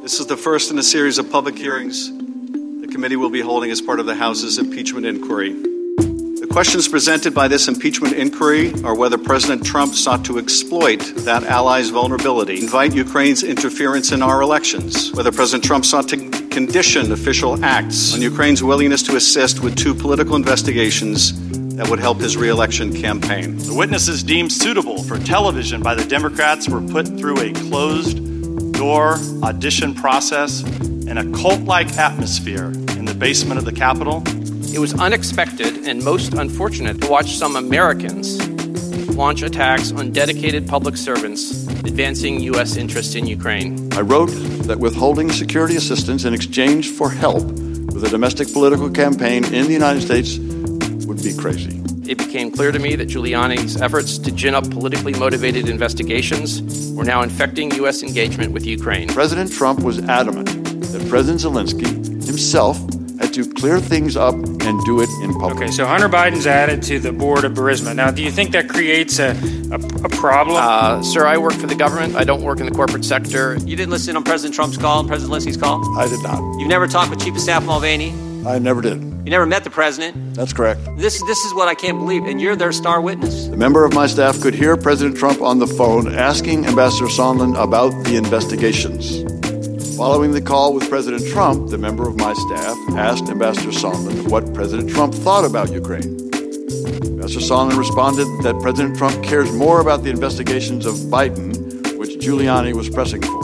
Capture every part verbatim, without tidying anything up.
This is the first in a series of public hearings the committee will be holding as part of the House's impeachment inquiry. The questions presented by this impeachment inquiry are whether President Trump sought to exploit that ally's vulnerability, invite Ukraine's interference in our elections, whether President Trump sought to condition official acts on Ukraine's willingness to assist with two political investigations that would help his re-election campaign. The witnesses deemed suitable for television by the Democrats were put through a closed-door audition process in a cult-like atmosphere in the basement of the Capitol. It was unexpected and most unfortunate to watch some Americans launch attacks on dedicated public servants advancing U S interests in Ukraine. I wrote that withholding security assistance in exchange for help with a domestic political campaign in the United States would be crazy. It became clear to me that Giuliani's efforts to gin up politically motivated investigations were now infecting U S engagement with Ukraine. President Trump was adamant that President Zelensky himself had to clear things up and do it in public. Okay, so Hunter Biden's added to the board of Burisma. Now, do you think that creates a, a, a problem? Uh, sir, I work for the government. I don't work in the corporate sector. You didn't listen on President Trump's call and President Zelensky's call? I did not. You've never talked with Chief of Staff Mulvaney? I never did. You never met the president? That's correct. This, this is what I can't believe, and you're their star witness. A member of my staff could hear President Trump on the phone asking Ambassador Sondland about the investigations. Following the call with President Trump, the member of my staff asked Ambassador Sondland what President Trump thought about Ukraine. Ambassador Sondland responded that President Trump cares more about the investigations of Biden, which Giuliani was pressing for.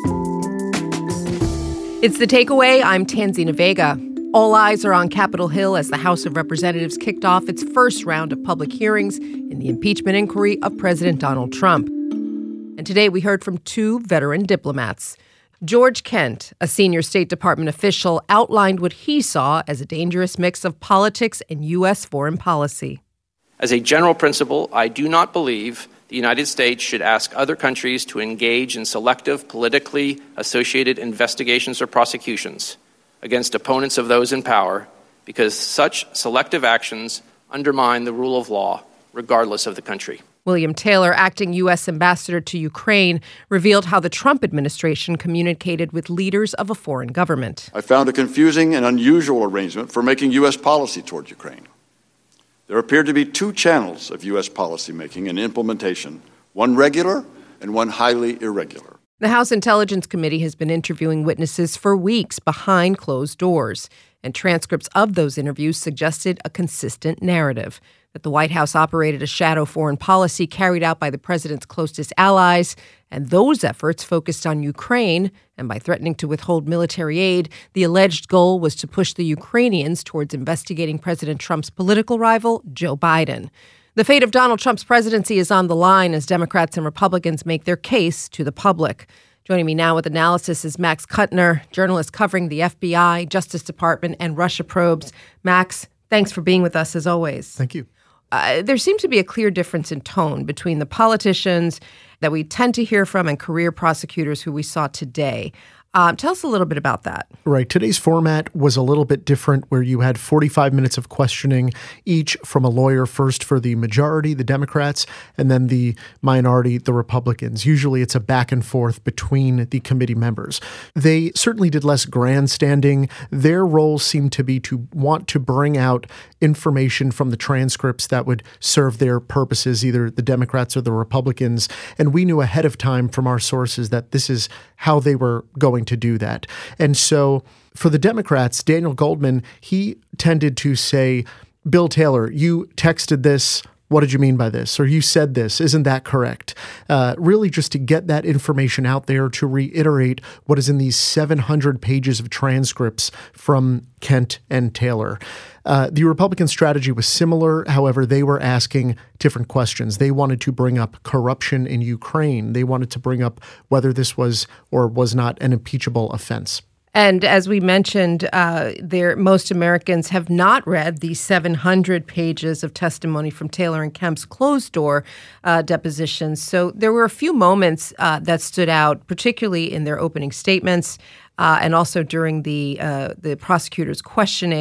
It's The Takeaway. I'm Tanzina Vega. All eyes are on Capitol Hill as the House of Representatives kicked off its first round of public hearings in the impeachment inquiry of President Donald Trump. And today we heard from two veteran diplomats. George Kent, a senior State Department official, outlined what he saw as a dangerous mix of politics and U S foreign policy. As a general principle, I do not believe the United States should ask other countries to engage in selective, politically associated investigations or prosecutions against opponents of those in power, because such selective actions undermine the rule of law, regardless of the country. William Taylor, acting U S ambassador to Ukraine, revealed how the Trump administration communicated with leaders of a foreign government. I found a confusing and unusual arrangement for making U S policy toward Ukraine. There appeared to be two channels of U S policymaking and implementation, one regular and one highly irregular. The House Intelligence Committee has been interviewing witnesses for weeks behind closed doors, and transcripts of those interviews suggested a consistent narrative that the White House operated a shadow foreign policy carried out by the president's closest allies, and those efforts focused on Ukraine, and by threatening to withhold military aid, the alleged goal was to push the Ukrainians towards investigating President Trump's political rival, Joe Biden. The fate of Donald Trump's presidency is on the line as Democrats and Republicans make their case to the public. Joining me now with analysis is Max Kuttner, journalist covering the F B I, Justice Department, and Russia probes. Max, thanks for being with us as always. Thank you. Uh, there seems to be a clear difference in tone between the politicians that we tend to hear from and career prosecutors who we saw today. Um, tell us a little bit about that. Right. Today's format was a little bit different, where you had forty-five minutes of questioning, each from a lawyer, first for the majority, the Democrats, and then the minority, the Republicans. Usually it's a back and forth between the committee members. They certainly did less grandstanding. Their role seemed to be to want to bring out information from the transcripts that would serve their purposes, either the Democrats or the Republicans. And we knew ahead of time from our sources that this is how they were going to do that. And so for the Democrats, Daniel Goldman, he tended to say, Bill Taylor, you texted this. What did you mean by this? Or you said this. Isn't that correct? Uh, really just to get that information out there, to reiterate what is in these seven hundred pages of transcripts from Kent and Taylor. Uh, the Republican strategy was similar. However, they were asking different questions. They wanted to bring up corruption in Ukraine. They wanted to bring up whether this was or was not an impeachable offense. And as we mentioned, uh, there most Americans have not read the seven hundred pages of testimony from Taylor and Kemp's closed-door uh, depositions. So there were a few moments uh, that stood out, particularly in their opening statements uh, and also during the uh, the prosecutor's questioning.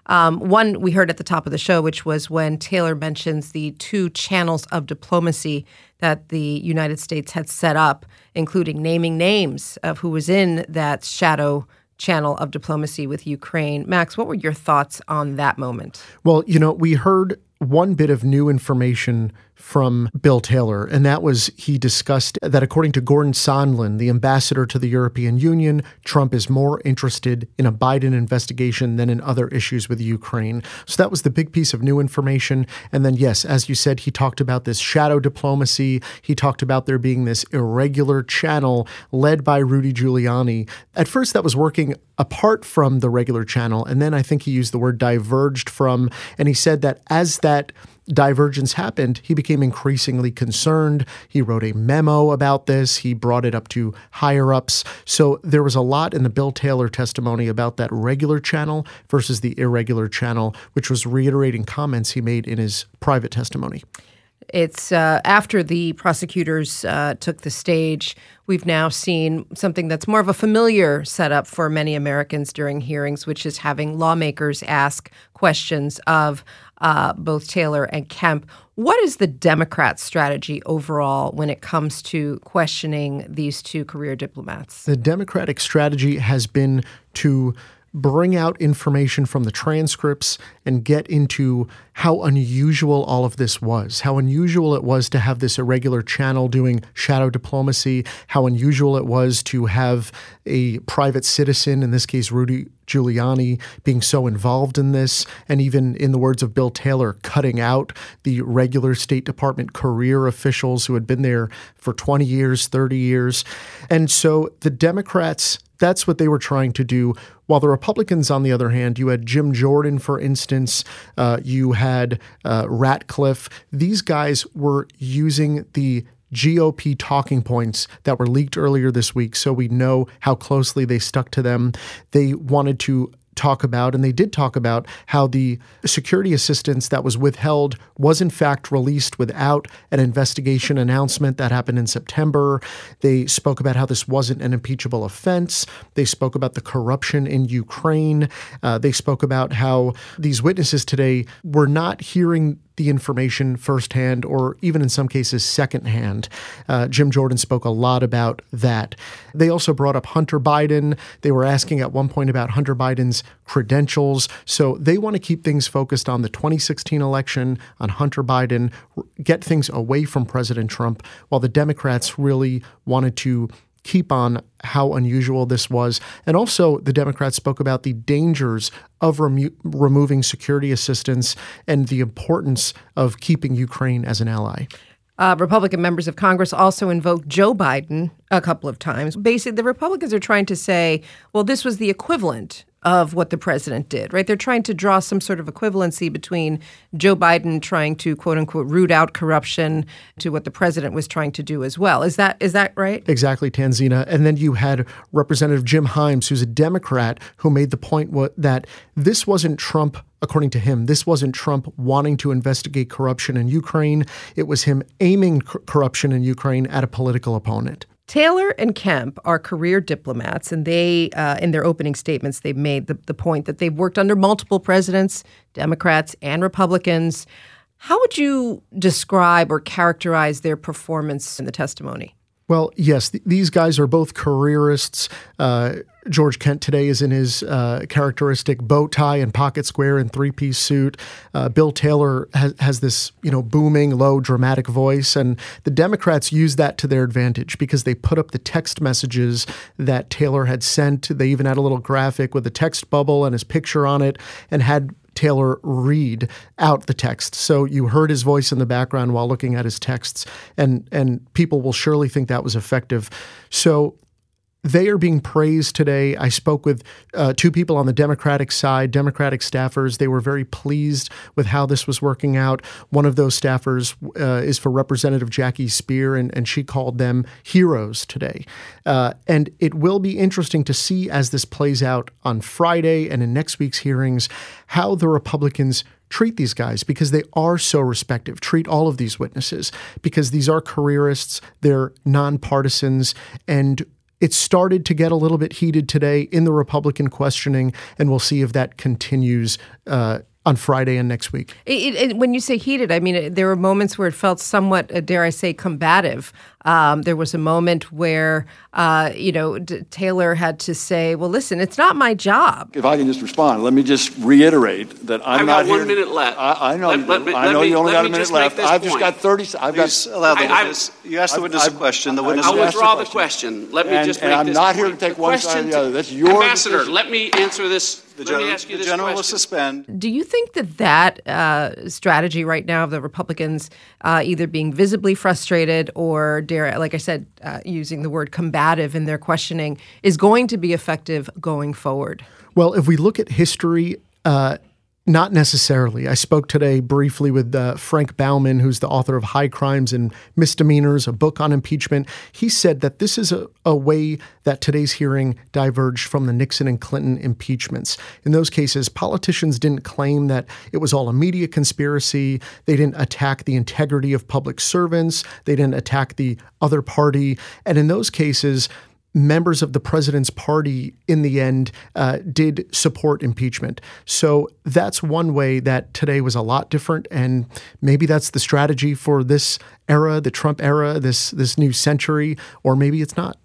Um, one we heard at the top of the show, which was when Taylor mentions the two channels of diplomacy that the United States had set up, including naming names of who was in that shadow channel of diplomacy with Ukraine. Max, what were your thoughts on that moment? Well, you know, we heard one bit of new information from Bill Taylor, and that was he discussed that according to Gordon Sondland, the ambassador to the European Union, Trump is more interested in a Biden investigation than in other issues with Ukraine. So that was the big piece of new information. And then, yes, as you said, he talked about this shadow diplomacy. He talked about there being this irregular channel led by Rudy Giuliani. At first, that was working apart from the regular channel. And then I think he used the word diverged from, and he said that as that divergence happened, he became increasingly concerned. He wrote a memo about this. He brought it up to higher ups. So there was a lot in the Bill Taylor testimony about that regular channel versus the irregular channel, which was reiterating comments he made in his private testimony. It's uh, after the prosecutors uh, took the stage, we've now seen something that's more of a familiar setup for many Americans during hearings, which is having lawmakers ask questions of uh, both Taylor and Kemp. What is the Democrat strategy overall when it comes to questioning these two career diplomats? The Democratic strategy has been to bring out information from the transcripts and get into how unusual all of this was, how unusual it was to have this irregular channel doing shadow diplomacy, how unusual it was to have a private citizen, in this case Rudy Giuliani, being so involved in this, and even, in the words of Bill Taylor, cutting out the regular State Department career officials who had been there for twenty years, thirty years. And so the Democrats, that's what they were trying to do. While the Republicans, on the other hand, you had Jim Jordan, for instance, uh, you had uh, Ratcliffe. These guys were using the G O P talking points that were leaked earlier this week, so we know how closely they stuck to them. They wanted to talk about, and they did talk about, how the security assistance that was withheld was in fact released without an investigation announcement that happened in September. They spoke about how this wasn't an impeachable offense. They spoke about the corruption in Ukraine. Uh, they spoke about how these witnesses today were not hearing the information firsthand, or even in some cases secondhand. Uh, Jim Jordan spoke a lot about that. They also brought up Hunter Biden. They were asking at one point about Hunter Biden's credentials. So they want to keep things focused on the twenty sixteen election, on Hunter Biden, get things away from President Trump, while the Democrats really wanted to keep on how unusual this was. And also the Democrats spoke about the dangers of remo- removing security assistance and the importance of keeping Ukraine as an ally. Uh, Republican members of Congress also invoked Joe Biden a couple of times. Basically, the Republicans are trying to say, well, this was the equivalent of what the president did, right? They're trying to draw some sort of equivalency between Joe Biden trying to, quote unquote, root out corruption to what the president was trying to do as well. Is that is that right? Exactly, Tanzina. And then you had Representative Jim Himes, who's a Democrat, who made the point that this wasn't Trump. According to him, this wasn't Trump wanting to investigate corruption in Ukraine. It was him aiming c- corruption in Ukraine at a political opponent. Taylor and Kemp are career diplomats, and they, uh, in their opening statements, they've made the, the point that they've worked under multiple presidents, Democrats and Republicans. How would you describe or characterize their performance in the testimony? Well, yes, th- these guys are both careerists. Uh, George Kent today is in his uh, characteristic bow tie and pocket square and three-piece suit. Uh, Bill Taylor has, has this, you know, booming, low, dramatic voice, and the Democrats use that to their advantage because they put up the text messages that Taylor had sent. They even had a little graphic with a text bubble and his picture on it, and had Taylor read out the text. So you heard his voice in the background while looking at his texts, and and people will surely think that was effective. So they are being praised today. I spoke with uh, two people on the Democratic side, Democratic staffers. They were very pleased with how this was working out. One of those staffers uh, is for Representative Jackie Speer, and, and she called them heroes today. Uh, and it will be interesting to see as this plays out on Friday and in next week's hearings how the Republicans treat these guys, because they are so respective. Treat all of these witnesses, because these are careerists, they're nonpartisans, and it started to get a little bit heated today in the Republican questioning, and we'll see if that continues uh, on Friday and next week. It, it, when you say heated, I mean, there were moments where it felt somewhat, uh, dare I say, combative. Um, there was a moment where, uh, you know, D- Taylor had to say, well, listen, it's not my job. If I can just respond, let me just reiterate that I'm I've not got one here. minute left. I, I know, Let- let me- I let know me- you only let got a me minute just make left. this I've just point. got thirty. I've Please got. allow the I- I- witness. You asked the I've- witness a I've- question. The I've witness I'll asked withdraw the the question. question. Let me And- just and make I'm this not point. here to take The one side or question the to- other. That's your Ambassador, decision. let me answer this. The let general, me ask you the this general will question. suspend. Do you think that that uh, strategy right now of the Republicans uh, either being visibly frustrated or, dare, like I said, uh, using the word combative in their questioning is going to be effective going forward? Well, if we look at history, uh, not necessarily. I spoke today briefly with uh, Frank Bauman, who's the author of High Crimes and Misdemeanors, a book on impeachment. He said that this is a, a way that today's hearing diverged from the Nixon and Clinton impeachments. In those cases, politicians didn't claim that it was all a media conspiracy. They didn't attack the integrity of public servants. They didn't attack the other party. And in those cases, members of the president's party in the end uh, did support impeachment. So that's one way that today was a lot different. And maybe that's the strategy for this era, the Trump era, this this new century, or maybe it's not.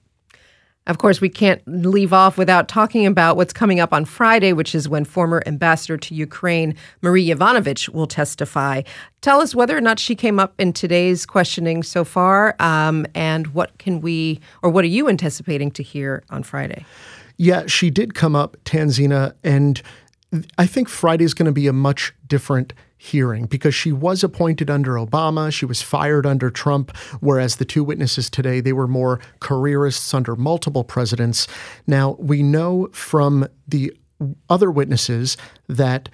Of course, we can't leave off without talking about what's coming up on Friday, which is when former ambassador to Ukraine, Marie Yovanovitch, will testify. Tell us whether or not she came up in today's questioning so far, um, and what can we, or what are you anticipating to hear on Friday? Yeah, she did come up, Tanzina, and I think Friday is going to be a much different hearing because she was appointed under Obama. She was fired under Trump, whereas the two witnesses today, they were more careerists under multiple presidents. Now, we know from the other witnesses that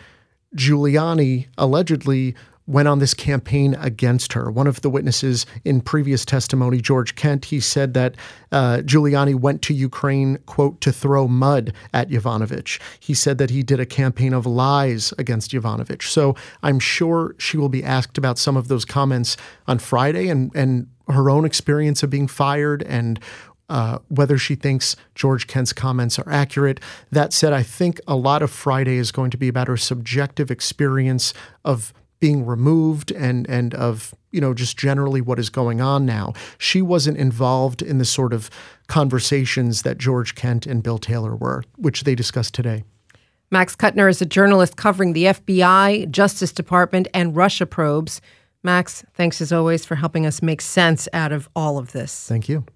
Giuliani allegedly went on this campaign against her. One of the witnesses in previous testimony, George Kent, he said that uh, Giuliani went to Ukraine, quote, to throw mud at Yovanovitch. He said that he did a campaign of lies against Yovanovitch. So I'm sure she will be asked about some of those comments on Friday and, and her own experience of being fired and Uh, whether she thinks George Kent's comments are accurate. That said, I think a lot of Friday is going to be about her subjective experience of being removed and and of, you know, just generally what is going on now. She wasn't involved in the sort of conversations that George Kent and Bill Taylor were, which they discussed today. Max Kuttner is a journalist covering the F B I, Justice Department, and Russia probes. Max, thanks as always for helping us make sense out of all of this. Thank you.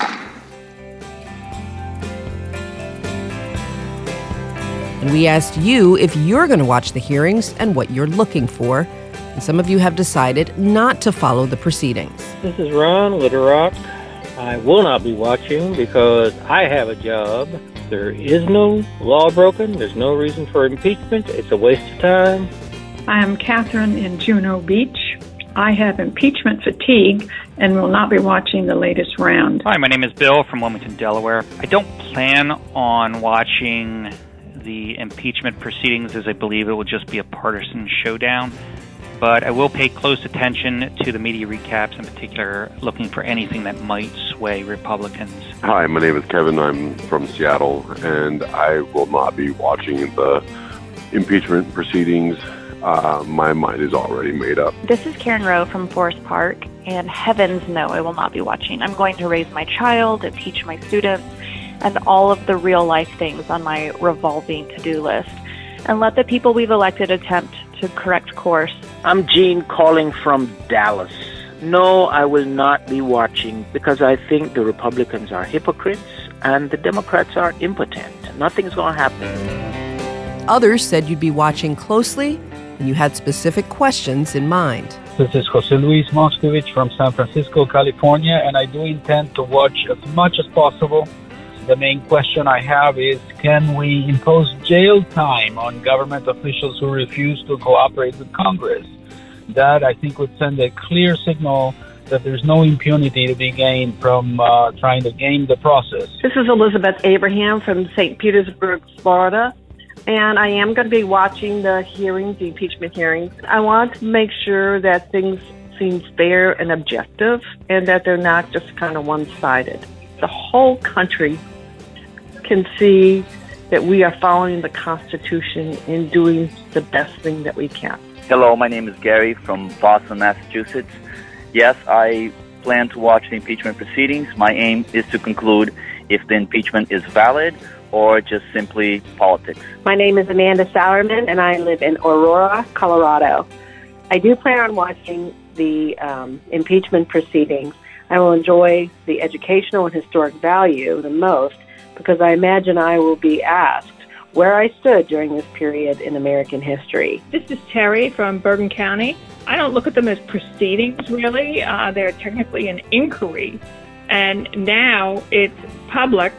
And we asked you if you're going to watch the hearings and what you're looking for. And some of you have decided not to follow the proceedings. This is Ron Little Rock. I will not be watching because I have a job. There is no law broken. There's no reason for impeachment. It's a waste of time. I am Catherine in Juno Beach. I have impeachment fatigue and will not be watching the latest round. Hi, my name is Bill from Wilmington, Delaware. I don't plan on watching the impeachment proceedings as I believe it will just be a partisan showdown. But I will pay close attention to the media recaps, in particular looking for anything that might sway Republicans. Hi, my name is Kevin. I'm from Seattle, and I will not be watching the impeachment proceedings. Uh, my mind is already made up. This is Karen Rowe from Forest Park, and heavens no, I will not be watching. I'm going to raise my child and teach my students and all of the real-life things on my revolving to-do list, and let the people we've elected attempt to correct course. I'm Gene calling from Dallas. No, I will not be watching because I think the Republicans are hypocrites and the Democrats are impotent. Nothing's going to happen. Others said you'd be watching closely and you had specific questions in mind. This is Jose Luis Moscovich from San Francisco, California, and I do intend to watch as much as possible. The main question I have is, can we impose jail time on government officials who refuse to cooperate with Congress? That, I think, would send a clear signal that there's no impunity to be gained from uh, trying to game the process. This is Elizabeth Abraham from Saint Petersburg, Florida, and I am going to be watching the hearings, the impeachment hearings. I want to make sure that things seem fair and objective and that they're not just kind of one-sided. the whole country can see that we are following the Constitution and doing the best thing that we can. Hello, my name is Gary from Boston, Massachusetts. Yes, I plan to watch the impeachment proceedings. My aim is to conclude if the impeachment is valid or just simply politics. My name is Amanda Sauerman, and I live in Aurora, Colorado. I do plan on watching the um, impeachment proceedings. I will enjoy the educational and historic value the most because I imagine I will be asked where I stood during this period in American history. This is Terry from Bergen County. I don't look at them as proceedings, really. Uh, they're technically an inquiry. And now it's public,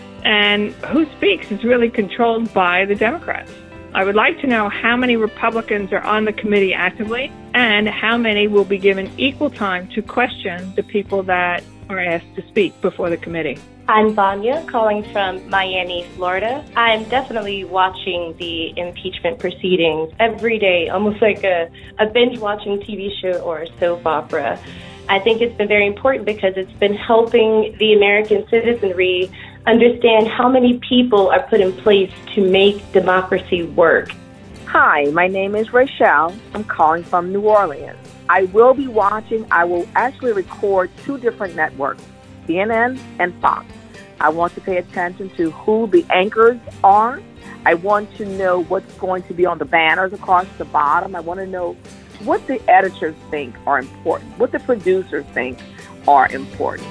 and who speaks is really controlled by the Democrats. I would like to know how many Republicans are on the committee actively and how many will be given equal time to question the people that are asked to speak before the committee. I'm Vanya, calling from Miami, Florida. I'm definitely watching the impeachment proceedings every day, almost like a, a binge-watching T V show or a soap opera. I think it's been very important because it's been helping the American citizenry understand how many people are put in place to make democracy work. Hi, my name is Rachel. I'm calling from New Orleans. I will be watching, I will actually record two different networks, C N N and Fox. I want to pay attention to who the anchors are. I want to know what's going to be on the banners across the bottom. I want to know what the editors think are important, what the producers think are important.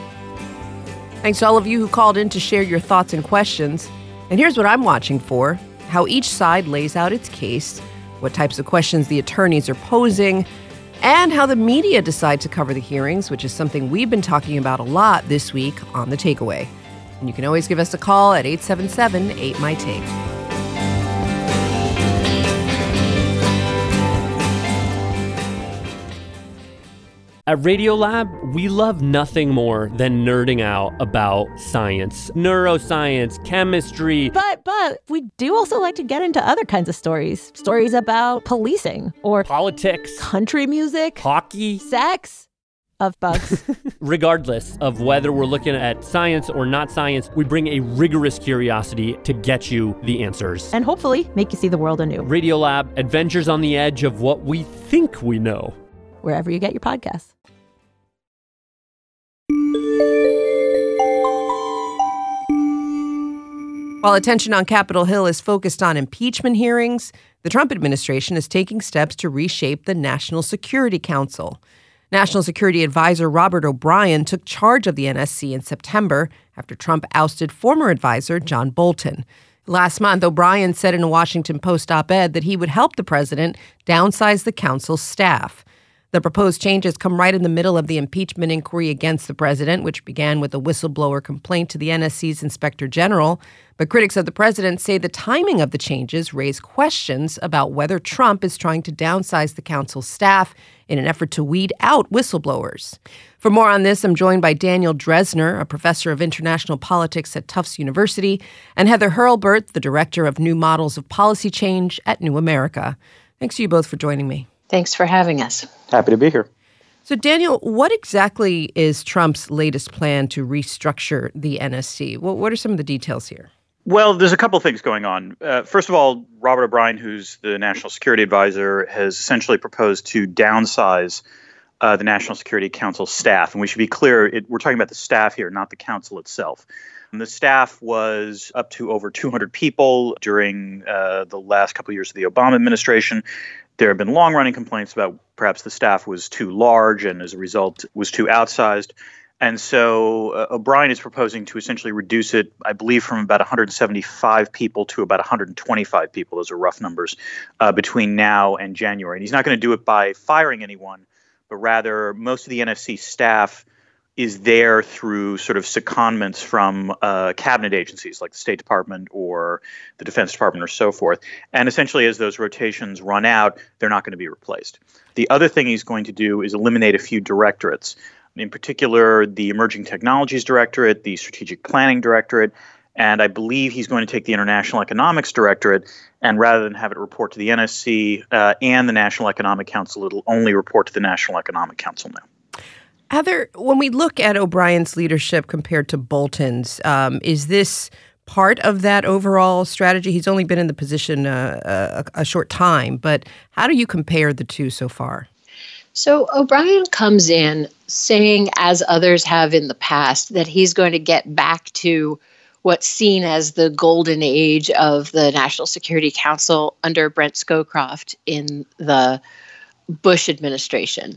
Thanks to all of you who called in to share your thoughts and questions. And here's what I'm watching for: how each side lays out its case, what types of questions the attorneys are posing, and how the media decide to cover the hearings, which is something we've been talking about a lot this week on The Takeaway. And you can always give us a call at eight seven seven, eight M Y T A K E. At Radiolab, we love nothing more than nerding out about science, neuroscience, chemistry. But, but, we do also like to get into other kinds of stories. Stories about policing or politics, country music, hockey, sex, of bugs. Regardless of whether we're looking at science or not science, we bring a rigorous curiosity to get you the answers. And hopefully make you see the world anew. Radiolab, adventures on the edge of what we think we know. Wherever you get your podcasts. While attention on Capitol Hill is focused on impeachment hearings, the Trump administration is taking steps to reshape the National Security Council. National Security Advisor Robert O'Brien took charge of the N S C in September after Trump ousted former advisor John Bolton. Last month, O'Brien said in a Washington Post op-ed that he would help the president downsize the council's staff. The proposed changes come right in the middle of the impeachment inquiry against the president, which began with a whistleblower complaint to the N S C's inspector general. But critics of the president say the timing of the changes raise questions about whether Trump is trying to downsize the council's staff in an effort to weed out whistleblowers. For more on this, I'm joined by Daniel Drezner, a professor of international politics at Tufts University, and Heather Hurlburt, the director of New Models of Policy Change at New America. Thanks to you both for joining me. Thanks for having us. Happy to be here. So, Daniel, what exactly is Trump's latest plan to restructure the N S C? What, what are some of the details here? Well, there's a couple of things going on. Uh, first of all, Robert O'Brien, who's the National Security Advisor, has essentially proposed to downsize uh, the National Security Council staff. And we should be clear, it, we're talking about the staff here, not the council itself. And the staff was up to over two hundred people during uh, the last couple of years of the Obama administration. There have been long-running complaints about perhaps the staff was too large and as a result was too outsized. And so uh, O'Brien is proposing to essentially reduce it, I believe, from about one hundred seventy-five people to about one hundred twenty-five people. Those are rough numbers uh, between now and January. And he's not going to do it by firing anyone, but rather most of the N S C staff is there through sort of secondments from uh, cabinet agencies like the State Department or the Defense Department or so forth. And essentially, as those rotations run out, they're not going to be replaced. The other thing he's going to do is eliminate a few directorates, in particular, the Emerging Technologies Directorate, the Strategic Planning Directorate, and I believe he's going to take the International Economics Directorate, and rather than have it report to the N S C uh, and the National Economic Council, it'll only report to the National Economic Council now. Heather, when we look at O'Brien's leadership compared to Bolton's, um, is this part of that overall strategy? He's only been in the position uh, a, a short time, but how do you compare the two so far? So O'Brien comes in saying, as others have in the past, that he's going to get back to what's seen as the golden age of the National Security Council under Brent Scowcroft in the Bush administration.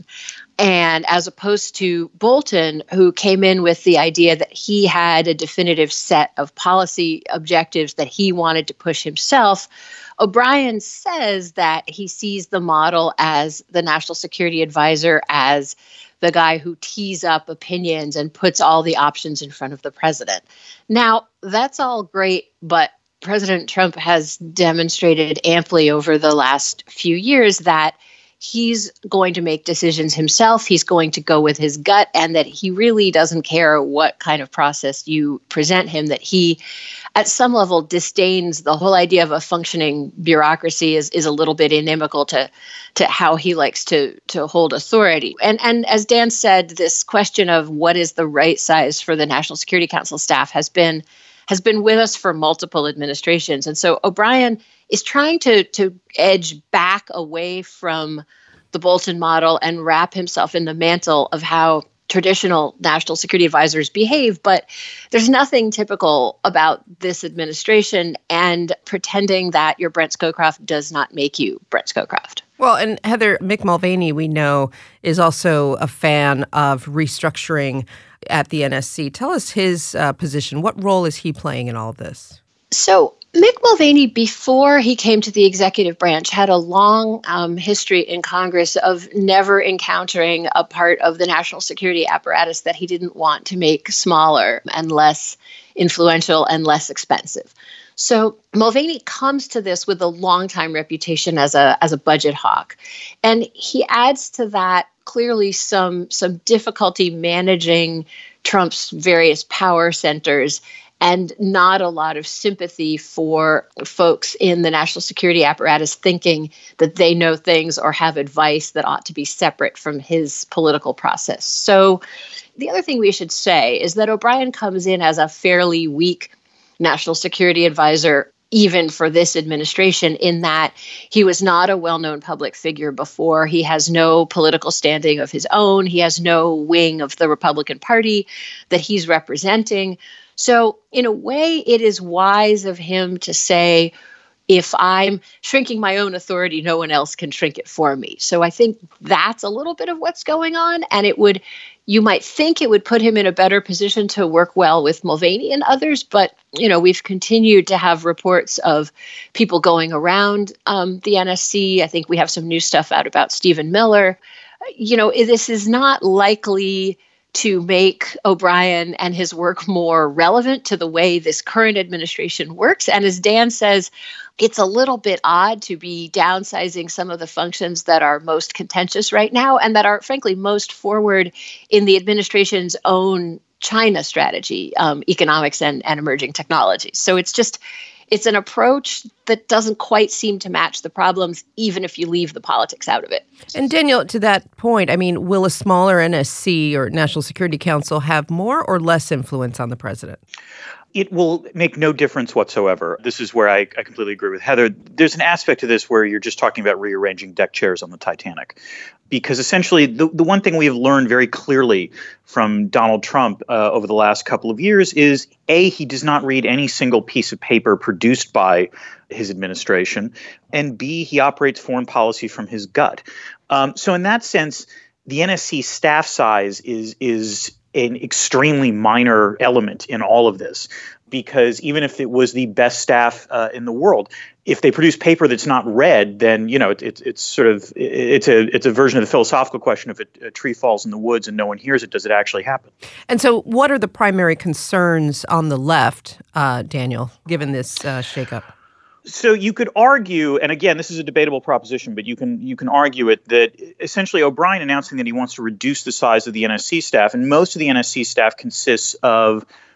And as opposed to Bolton, who came in with the idea that he had a definitive set of policy objectives that he wanted to push himself, O'Brien says that he sees the model as the National Security Advisor as the guy who tees up opinions and puts all the options in front of the president. Now, that's all great, but President Trump has demonstrated amply over the last few years that he's going to make decisions himself. He's going to go with his gut, and that he really doesn't care what kind of process you present him, that he, at some level, disdains the whole idea of a functioning bureaucracy is, is a little bit inimical to, to how he likes to, to hold authority. And, and as Dan said, this question of what is the right size for the National Security Council staff has been has been with us for multiple administrations. And so O'Brien is trying to to edge back away from the Bolton model and wrap himself in the mantle of how traditional national security advisors behave. But there's nothing typical about this administration, and pretending that you're Brent Scowcroft does not make you Brent Scowcroft. Well, and Heather, Mick Mulvaney, we know, is also a fan of restructuring at the N S C. Tell us his uh, position. What role is he playing in all of this? So Mick Mulvaney, before he came to the executive branch, had a long um, history in Congress of never encountering a part of the national security apparatus that he didn't want to make smaller and less influential and less expensive. So Mulvaney comes to this with a long-time reputation as a as a budget hawk. And he adds to that clearly some some difficulty managing Trump's various power centers, and not a lot of sympathy for folks in the national security apparatus thinking that they know things or have advice that ought to be separate from his political process. So the other thing we should say is that O'Brien comes in as a fairly weak national security advisor, even for this administration, in that he was not a well-known public figure before. He has no political standing of his own. He has no wing of the Republican Party that he's representing. So in a way, it is wise of him to say, if I'm shrinking my own authority, no one else can shrink it for me. So I think that's a little bit of what's going on. And it would, you might think it would put him in a better position to work well with Mulvaney and others. But, you know, we've continued to have reports of people going around um, the N S C. I think we have some new stuff out about Stephen Miller. You know, this is not likely to make O'Brien and his work more relevant to the way this current administration works. And as Dan says, it's a little bit odd to be downsizing some of the functions that are most contentious right now and that are, frankly, most forward in the administration's own China strategy, um, economics and, and emerging technologies. So it's just, it's an approach that doesn't quite seem to match the problems, even if you leave the politics out of it. And Daniel, to that point, I mean, will a smaller N S C or National Security Council have more or less influence on the president? It will make no difference whatsoever. This is where I, I completely agree with Heather. There's an aspect to this where you're just talking about rearranging deck chairs on the Titanic. Because essentially, the, the one thing we have learned very clearly from Donald Trump uh, over the last couple of years is, A, he does not read any single piece of paper produced by his administration, and B, he operates foreign policy from his gut. Um, so in that sense, the N S C staff size is is an extremely minor element in all of this, because even if it was the best staff uh, in the world, if they produce paper that's not read, then, you know, it, it, it's sort of it's a it's a version of the philosophical question: if a, a tree falls in the woods and no one hears it, does it actually happen? And so what are the primary concerns on the left, uh, Daniel, given this uh, shakeup? So you could argue, and again, this is a debatable proposition, but you can you can argue it, that essentially O'Brien announcing that he wants to reduce the size of the N S C staff, and most of the N S C staff consists of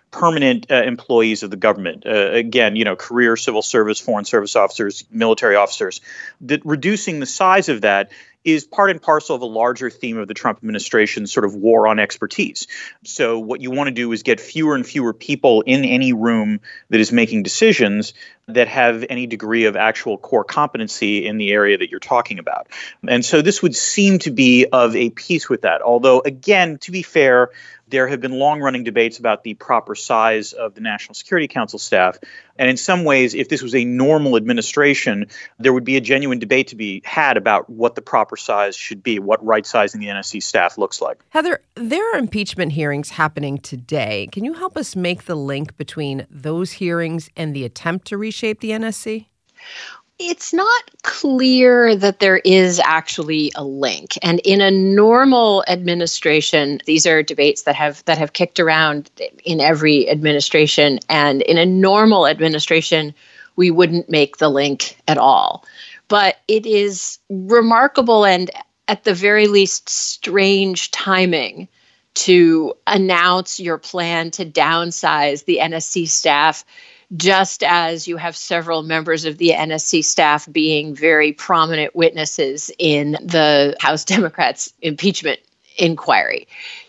permanent uh, employees of the government. Uh, again, you know, career civil service, foreign service officers, military officers. That reducing the size of that is part and parcel of a larger theme of the Trump administration's sort of war on expertise. So what you want to do is get fewer and fewer people in any room that is making decisions that have any degree of actual core competency in the area that you're talking about. And so this would seem to be of a piece with that. Although, again, to be fair, there have been long-running debates about the proper size of the National Security Council staff. And in some ways, if this was a normal administration, there would be a genuine debate to be had about what the proper size should be, what right-sizing the N S C staff looks like. Heather, there are impeachment hearings happening today. Can you help us make the link between those hearings and the attempt to reshape the N S C? It's not clear that there is actually a link. And in a normal administration, these are debates that have that have kicked around in every administration. And in a normal administration, we wouldn't make the link at all. But it is remarkable and at the very least strange timing to announce your plan to downsize the N S C staff just as you have several members of the N S C staff being very prominent witnesses in the House Democrats' impeachment inquiry.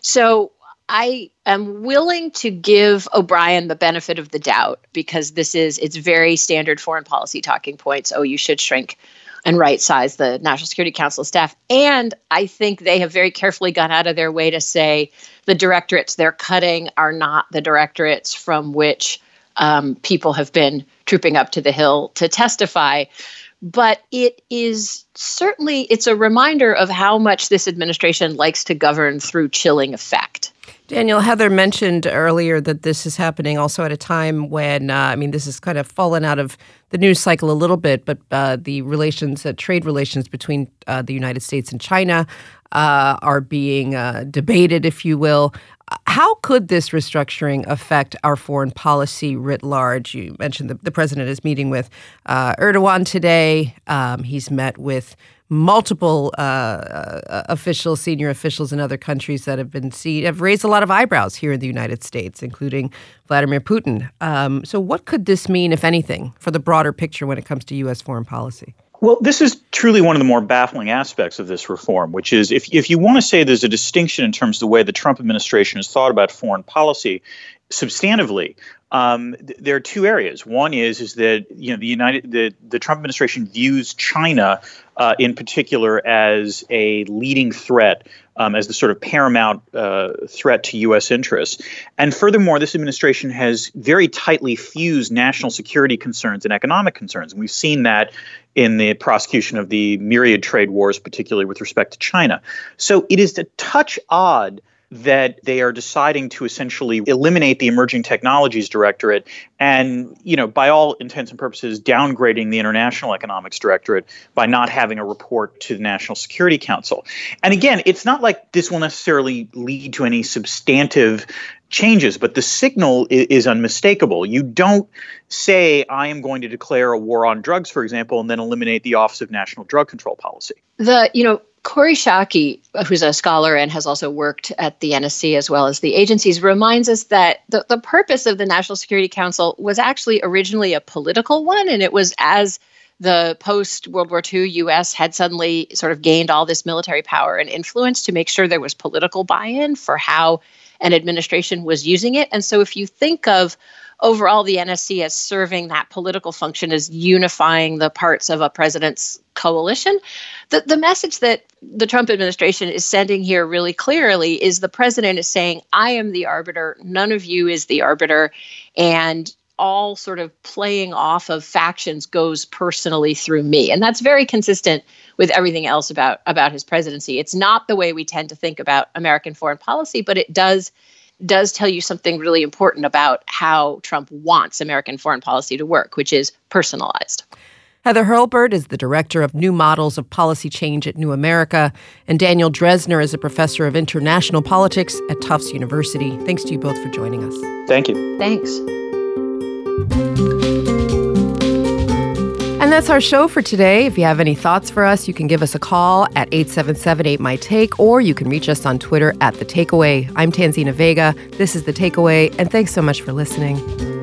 So I am willing to give O'Brien the benefit of the doubt because this is, it's very standard foreign policy talking points. Oh, you should shrink and right-size the National Security Council staff. And I think they have very carefully gone out of their way to say the directorates they're cutting are not the directorates from which Um, people have been trooping up to the Hill to testify. But it is certainly, it's a reminder of how much this administration likes to govern through chilling effect. Daniel, Heather mentioned earlier that this is happening also at a time when, uh, I mean, this has kind of fallen out of the news cycle a little bit, but uh, the relations, uh, trade relations between uh, the United States and China uh, are being uh, debated, if you will. How could this restructuring affect our foreign policy writ large? You mentioned the, the president is meeting with uh, Erdogan today. Um, he's met with multiple uh, uh, officials, senior officials in other countries that have been seen, have raised a lot of eyebrows here in the United States, including Vladimir Putin. Um, so what could this mean, if anything, for the broader picture when it comes to U S foreign policy? Well, this is truly one of the more baffling aspects of this reform, which is if, if you want to say there's a distinction in terms of the way the Trump administration has thought about foreign policy, substantively, um, th- there are two areas. One is is that you know the United the, the Trump administration views China uh, in particular as a leading threat, um, as the sort of paramount uh, threat to U S interests. And furthermore, this administration has very tightly fused national security concerns and economic concerns, and we've seen that in the prosecution of the myriad trade wars, particularly with respect to China. So it is a touch odd that they are deciding to essentially eliminate the Emerging Technologies Directorate and, you know, by all intents and purposes, downgrading the International Economics Directorate by not having a report to the National Security Council. And again, it's not like this will necessarily lead to any substantive changes, but the signal is, is unmistakable. You don't say, I am going to declare a war on drugs, for example, and then eliminate the Office of National Drug Control Policy. The, you know, Kori Schake, who's a scholar and has also worked at the N S C as well as the agencies, reminds us that the, the purpose of the National Security Council was actually originally a political one. And it was as the post-World War Two U S had suddenly sort of gained all this military power and influence to make sure there was political buy-in for how an administration was using it. And so if you think of overall the N S C as serving that political function, as unifying the parts of a president's coalition, the, the message that the Trump administration is sending here really clearly is the president is saying, I am the arbiter, none of you is the arbiter, and all sort of playing off of factions goes personally through me. And that's very consistent with everything else about, about his presidency. It's not the way we tend to think about American foreign policy, but it does does tell you something really important about how Trump wants American foreign policy to work, which is personalized. Heather Hurlburt is the director of New Models of Policy Change at New America, and Daniel Dresner is a professor of international politics at Tufts University. Thanks to you both for joining us. Thank you. Thanks. And that's our show for today. If you have any thoughts for us, you can give us a call at eight seven seven, eight, M Y, TAKE, or you can reach us on Twitter at The Takeaway. I'm Tanzina Vega. This is The Takeaway, and thanks so much for listening.